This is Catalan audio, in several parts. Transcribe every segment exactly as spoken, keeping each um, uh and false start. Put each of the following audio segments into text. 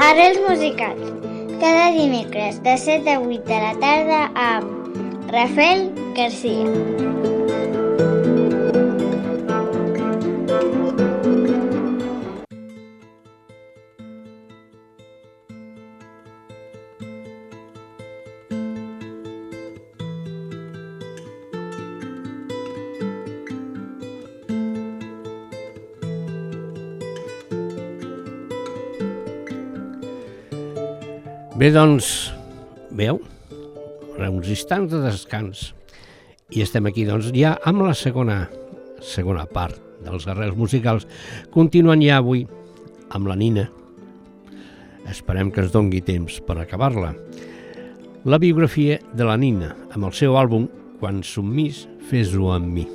Arrels musicals, cada dimecres de set a vuit de la tarda amb Rafael García. Bé, doncs, veu, uns instants de descans i estem aquí, doncs, ja amb la segona, segona part dels arrels musicals. Continuant ja avui amb la Nina. Esperem que ens dongui temps per acabar-la. La biografia de la Nina, amb el seu àlbum Quan sommis, fes-ho amb mi.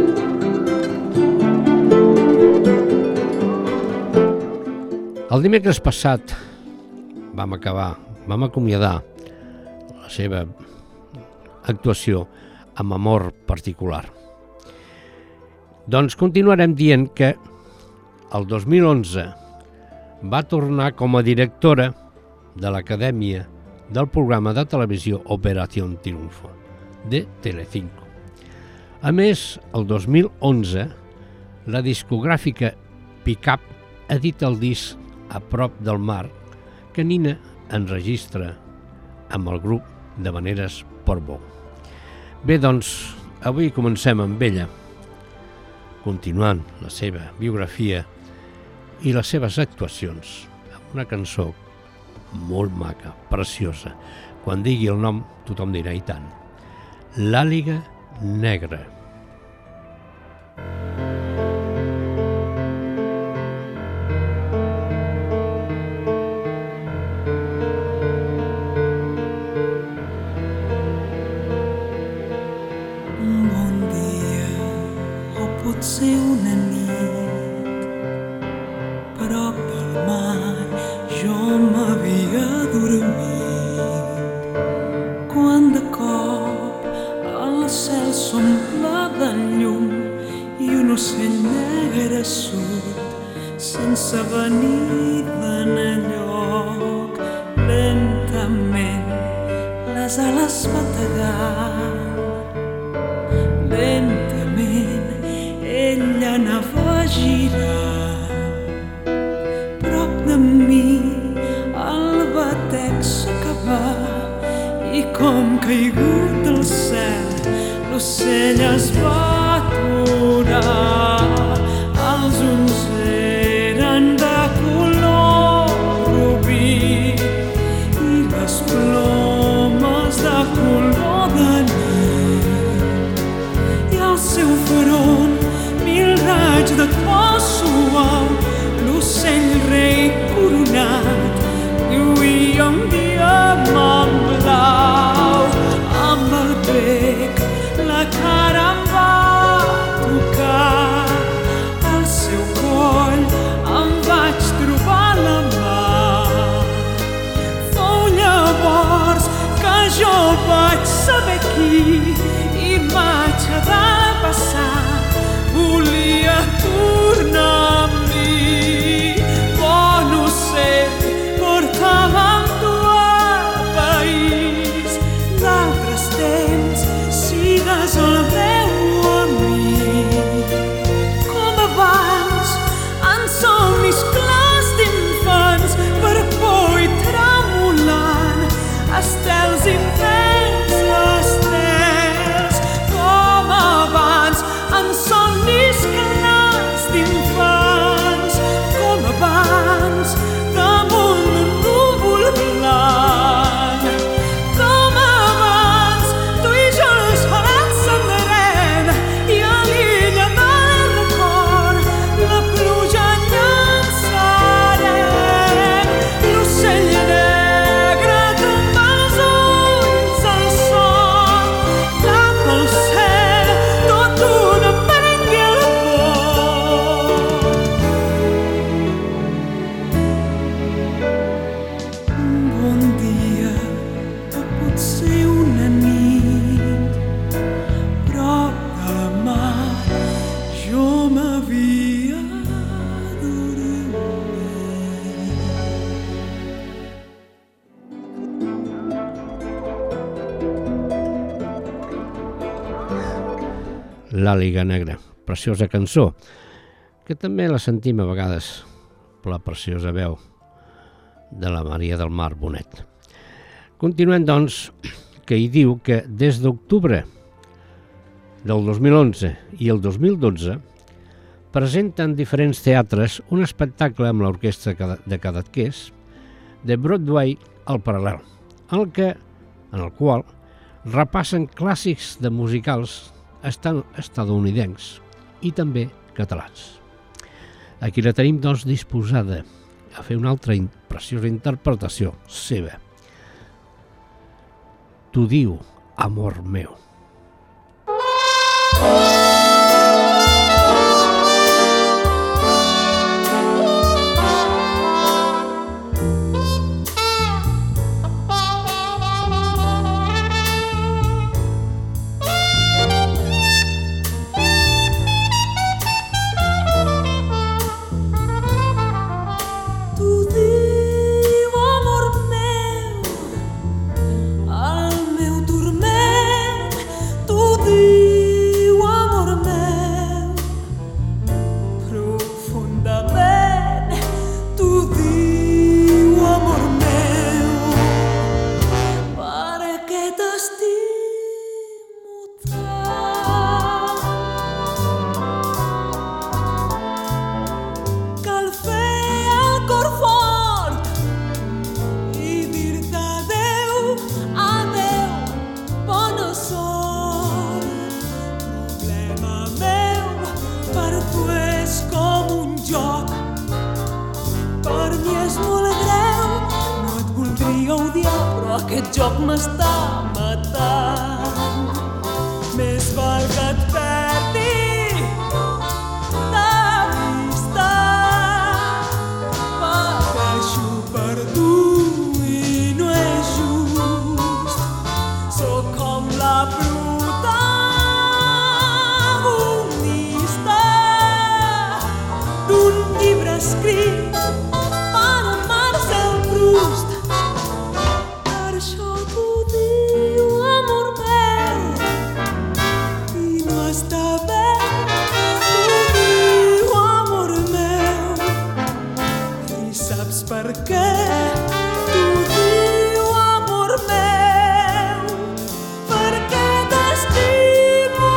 El dimecres passat vam acabar Vam acomiadar la seva actuació amb amor particular. Doncs continuarem dient que el dos mil onze va tornar com a directora de l'Acadèmia del programa de televisió Operación Triunfo de Telecinco. A més, el dos mil onze, la discogràfica Pickup edita el disc A prop del mar que Nina enregistra amb el grup de Maneres Portbou. Bé, doncs, avui comencem amb ella, continuant la seva biografia i les seves actuacions, amb una cançó molt maca, preciosa. Quan digui el nom, tothom dirà i tant. L'Àliga Negra. Potser una nit, prop del mar, jo m'havia dormit, quan de cop el cel s'omple de llum i un ocell negre surt, sense venir d'enlloc, lentament les ales bategant, lentament ella anava a girar. Prop de mi el batec s'acabà i com caigut del cel l'ocell es va aturar. Els ulls eren de color rubí i les plomes de color de nit i el seu front raig de to suau, l'ocell rei coronat lluïa un diamant blau, amb el bec la cara en va l'Àliga Negra, preciosa cançó, que també la sentim a vegades per la preciosa veu de la Maria del Mar Bonet. Continuem, doncs, que hi diu que des d'octubre del dos mil onze i el dos mil dotze presenta en diferents teatres un espectacle amb l'orquestra de Cadaqués de Broadway al paral·lel, en el, que, en el qual repassen clàssics de musicals estadounidencs i també catalans. Aquí la tenim, doncs, disposada a fer una altra preciosa interpretació seva. T'ho diu, amor meu. Aquest joc m'està matant. Més val que et perdi de vista. Pateixo per tu i no és just. Sóc com la protagonista d'un llibre escrit per Marcel Proust. Per què t'ho diu, amor meu? Perquè t'estimo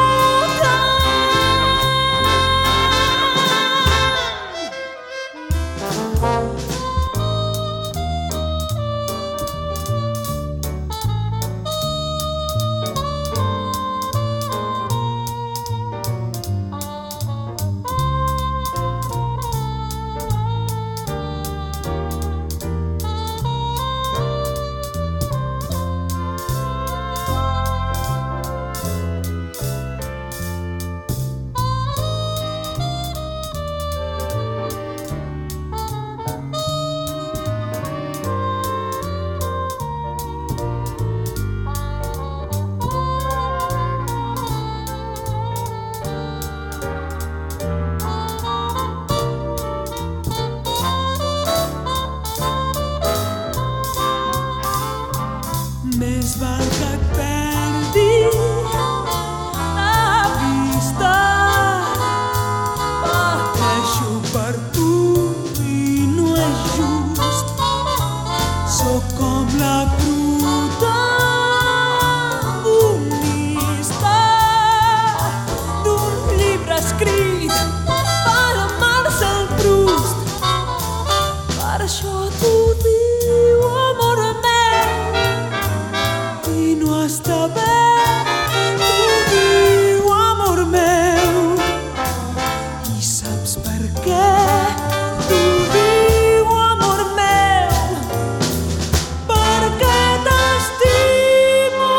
Més val que et perdi de vista. Pateixo per tu i no és just. Sóc com la protagonista d'un llibre escrit per Marcel Proust. Per això t'ho diu, amor meu, està bé, t'ho diu, amor meu. I saps per què t'ho diu, amor meu? Perquè t'estimo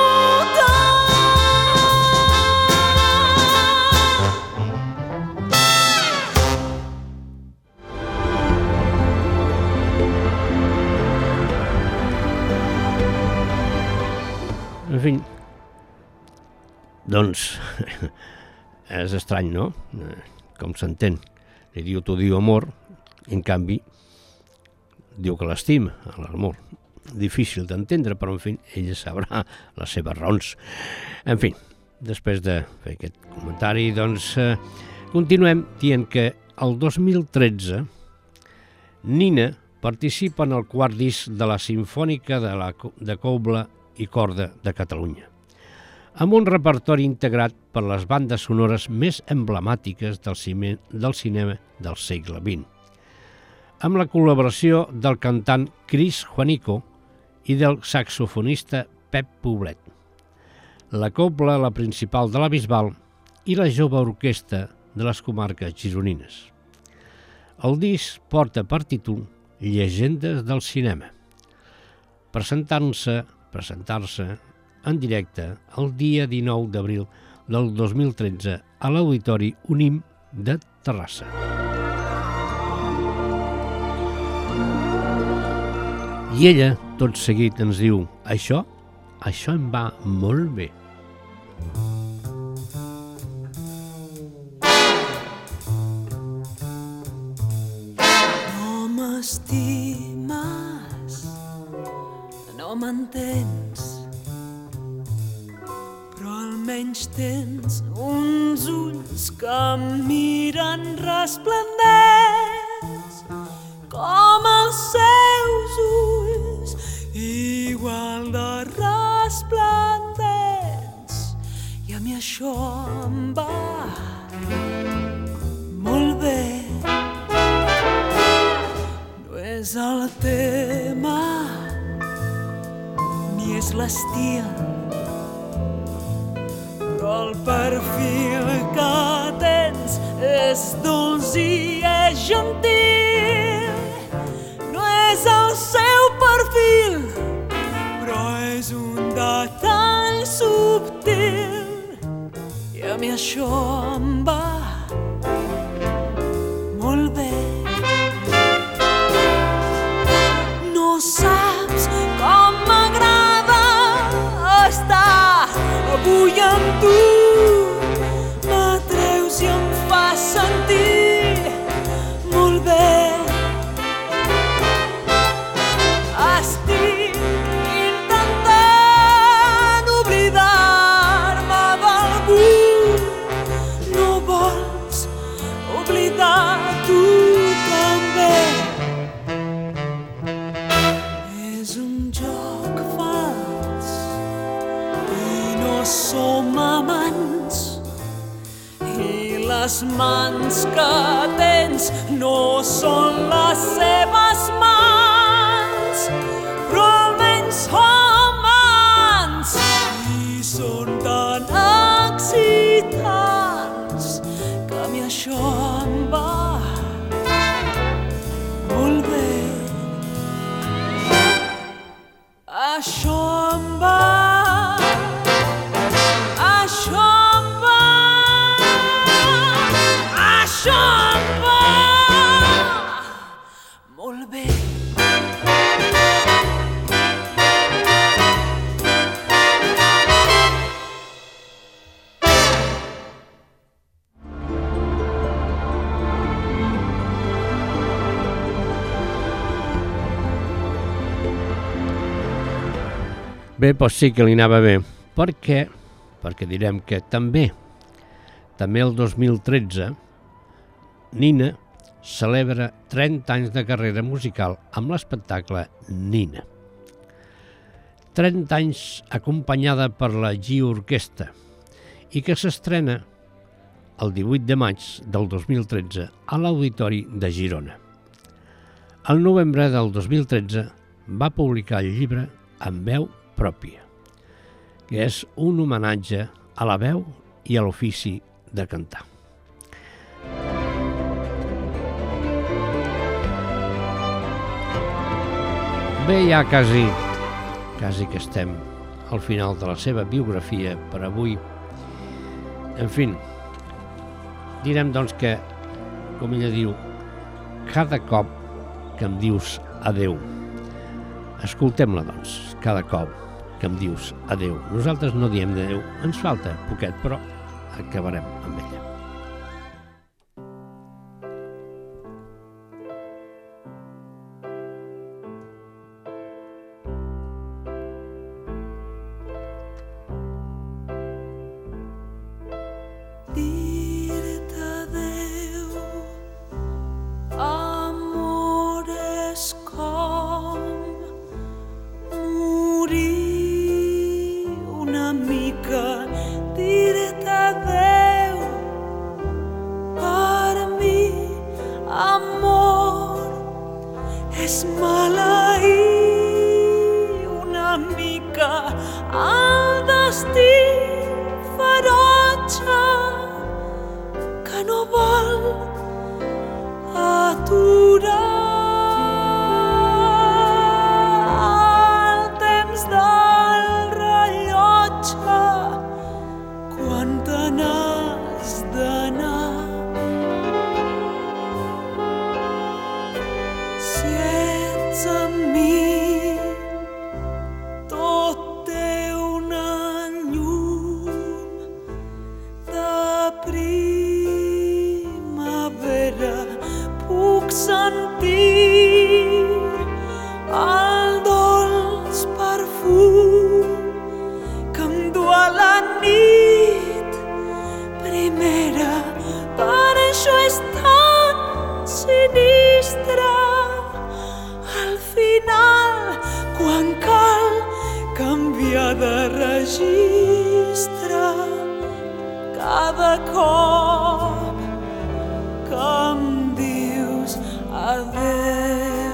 En fi, doncs, és estrany, no? Com s'entén. Li diu, t'ho diu amor, i en canvi diu que l'estima, l'amor. Difícil d'entendre, però en fi, ella sabrà les seves raons. En fi, després de fer aquest comentari, doncs eh, continuem dient que el dos mil tretze Nina participa en el quart disc de la Simfònica de, la, de Cobla i Corda de Catalunya, amb un repertori integrat per les bandes sonores més emblemàtiques del, cime, del cinema del segle vint, amb la col·laboració del cantant Chris Juanico i del saxofonista Pep Poblet, la cobla, la principal de la Bisbal, i la jove orquestra de les comarques gironines. El disc porta per títol Llegendes del cinema, presentant-se presentar-se en directe el dia dinou d'abril del dos mil tretze a l'Auditori Unim de Terrassa. I ella, tot seguit, ens diu: això, això em va molt bé. No m'estimes, no m'entens, però almenys tens uns ulls que em miren resplendents com els seus ulls, igual de resplendents, i a mi això em va molt bé. No és el tema ni és l'estil, però el perfil que tens és dolç i és gentil. No és el seu perfil, però és un detall subtil, i a mi això em va molt bé. No saps com m'agrada estar avui amb tu, m'atreus i em fas sentir molt bé. Estic intentant oblidar-me d'algú, no vols oblidar tu també. És un joc fals i no som amants, i les mans que tens no són les seves mans, però almenys som mans i són tan excitants que a mi això em va molt bé. Això em va, això em va, això em va molt bé. Bé, doncs sí que li anava bé. Per què? Perquè direm que també, també el dos mil tretze, Nina celebra trenta anys de carrera musical amb l'espectacle Nina. trenta anys acompanyada per la G Orquestra i que s'estrena el divuit de maig del dos mil tretze a l'Auditori de Girona. Al novembre del dos mil tretze va publicar el llibre En veu pròpia, que és un homenatge a la veu i a l'ofici de cantar. Bé, ja quasi, quasi que estem al final de la seva biografia per avui. En fi, direm doncs que, com ella diu, cada cop que em dius adeu, escoltem-la doncs, cada cop que em dius adeu. Nosaltres no diem adeu, ens falta poquet, però acabarem amb ella. és maleir una mica el destí ferotge que no vol aturar el temps del rellotge quan te n'has d'anar. Si ets amb mi, tot té una llum de primavera. Puc sentir el dolç perfum que em du a la nit primera. Per això és tan sinistre al final, quan cal canviar de registre, cada cop que em dius adeu.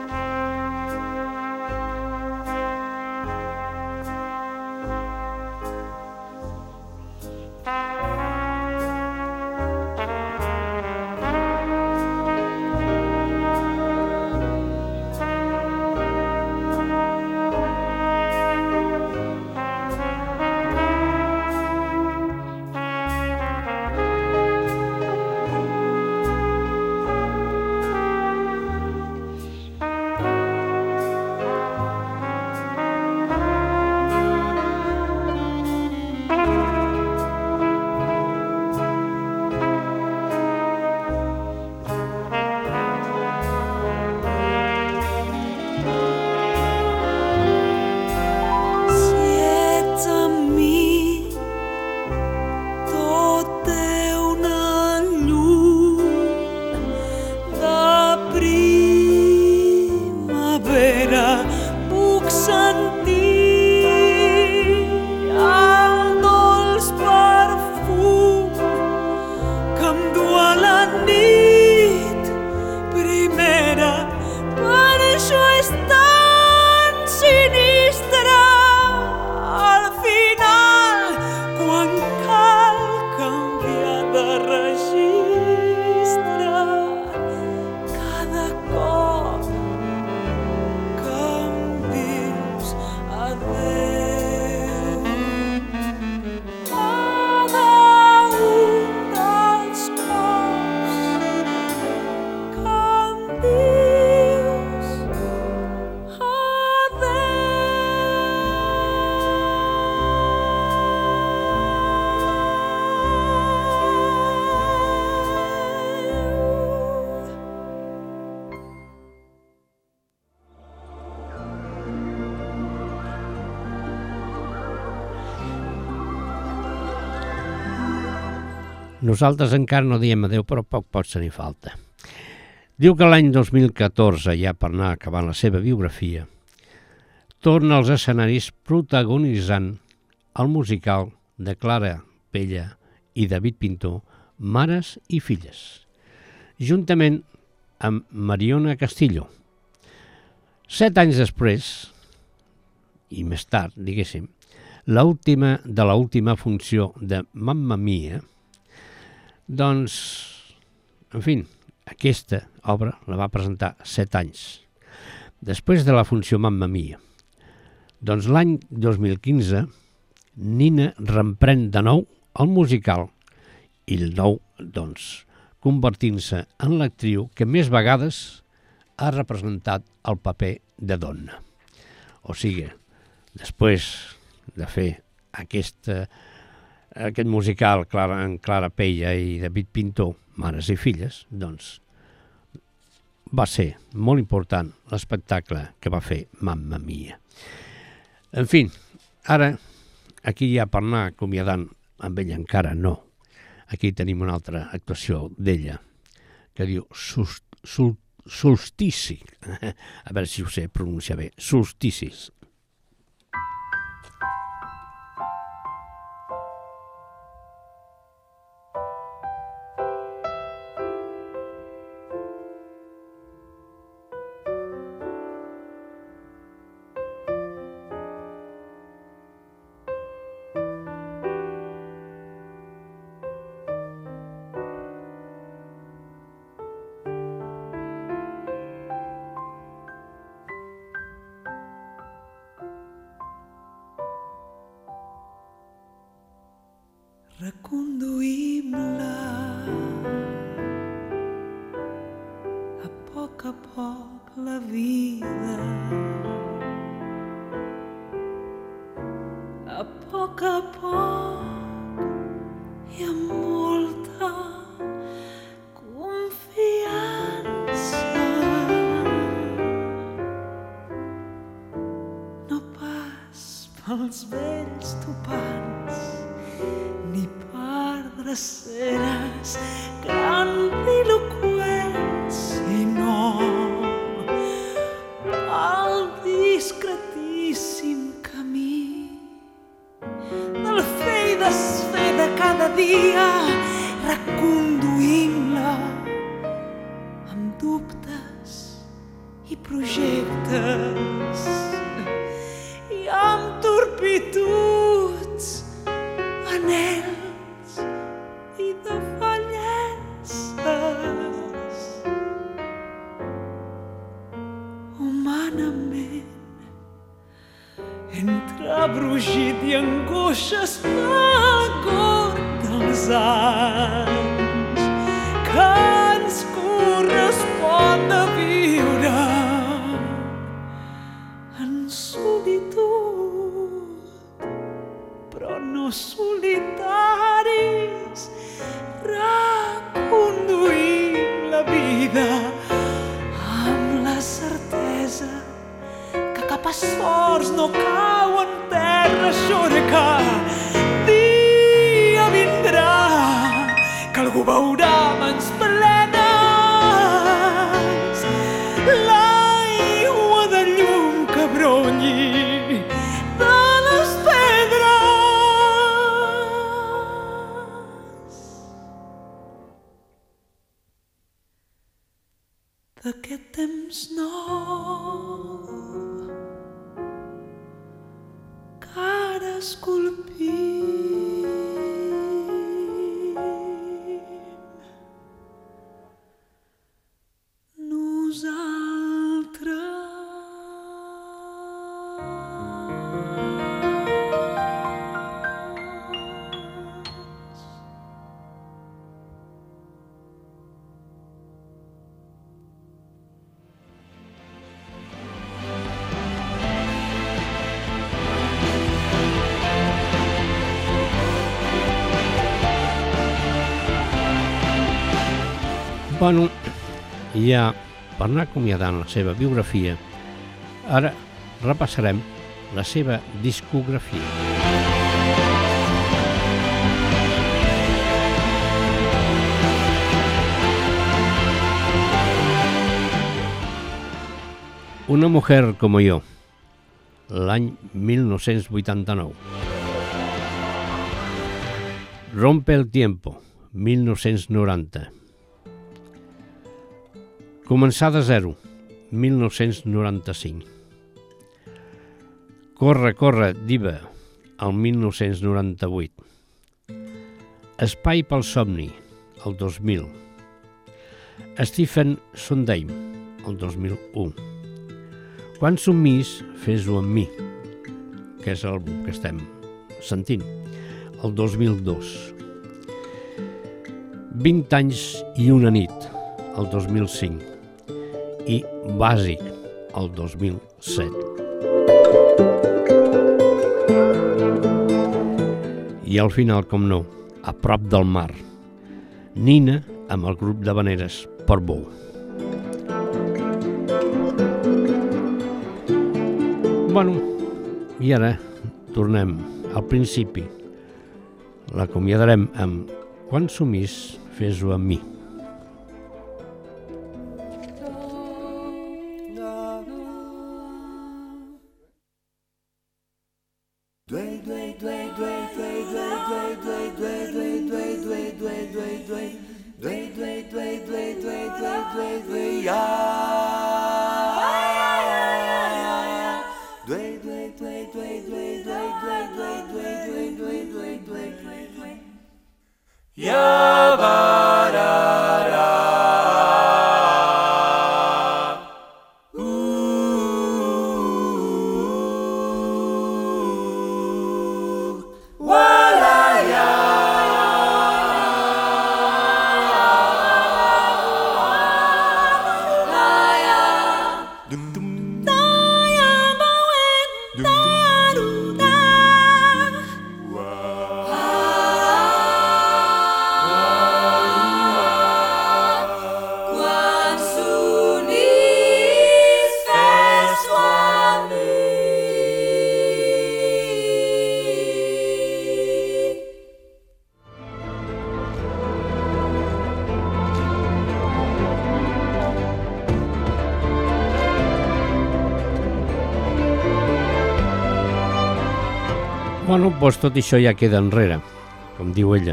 Nosaltres encara no diem adeu, però poc pot ser-hi falta. Diu que l'any dos mil catorze, ja per anar acabant la seva biografia, torna als escenaris protagonitzant el musical de Clara Pella i David Pintor, Mares i filles, juntament amb Mariona Castillo. Set anys després, i més tard, diguéssim, l'última de l'última funció de Mamma Mia, doncs, en fi, aquesta obra la va presentar set anys després de la funció Mamma Mia. Doncs l'any dos mil quinze, Nina reprèn de nou el musical i el nou, doncs, convertint-se en l'actriu que més vegades ha representat el paper de dona. O sigui, després de fer aquesta, aquest musical Clara, en Clara Pella i David Pintor, Mares i filles, doncs va ser molt important l'espectacle que va fer Mamma Mia. En fi, ara, aquí ja per anar acomiadant amb ella encara no. Aquí tenim una altra actuació d'ella que diu Solstici. A veure si ho sé pronunciar bé. Solsticis. la vida. A poc a poc i amb molta confiança. No pas pels vells topants ni per dreceres grandiloqüents, sinó pel discretíssim camí del fer i desfer de cada dia, reconduint-la amb dubtes i projectes i amb turpituds, anhels i defallences. Humanament, entre brugit i angoixes l'agor dels anys que ens correspon de viure en solitud, però no solitaris, reconduint la vida amb la certesa que cap esforç no cau en terra xorca. Dia vindrà que algú veurà mans plenes l'aigua de llum que bronyi de les pedres. D'aquest temps nou que ara esculpim nosaltres. Bueno, ja per anar acomiadant la seva biografia, ara repassarem la seva discografia. Una mujer como yo, l'any mil nou-cents vuitanta-nou. Rompe el tiempo, mil nou-cents noranta. Començar de zero, mil nou-cents noranta-cinc. Corre, corre, diva, el mil nou-cents noranta-vuit. Espai pel somni, el dos mil. Stephen Sondheim, el dos mil u. Quan somnis, fes-ho amb mi, que és l'àlbum que estem sentint, el dos mil dos. vint anys i una nit, el dos mil cinc. I Bàsic, el dos mil set. I al final, com no, a prop del mar, Nina amb el grup d'havaneres Portbou. Bueno, i ara tornem al principi. L'acomiadarem amb Quan somnis, fes-ho amb mi. Wow! Bueno, doncs tot això ja queda enrere, com diu ella.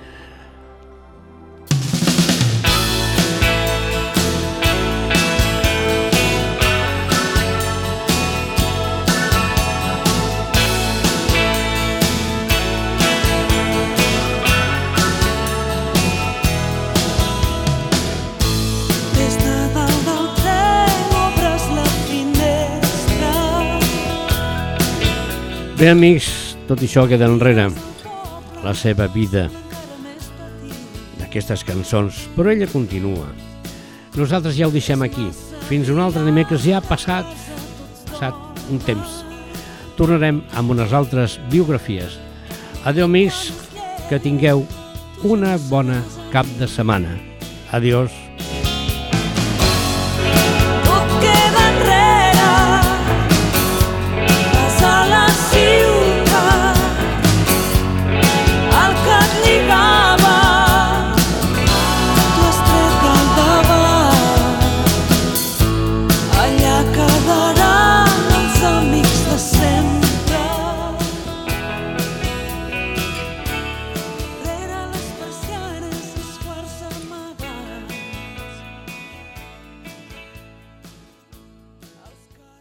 Bé, amics, tot això queda enrere, la seva vida d'aquestes cançons, però ella continua. Nosaltres ja ho deixem aquí. Fins un altre dimecres, ja ha passat, passat un temps. Tornarem amb unes altres biografies. Adéu, amics, que tingueu una bona cap de setmana. Adiós.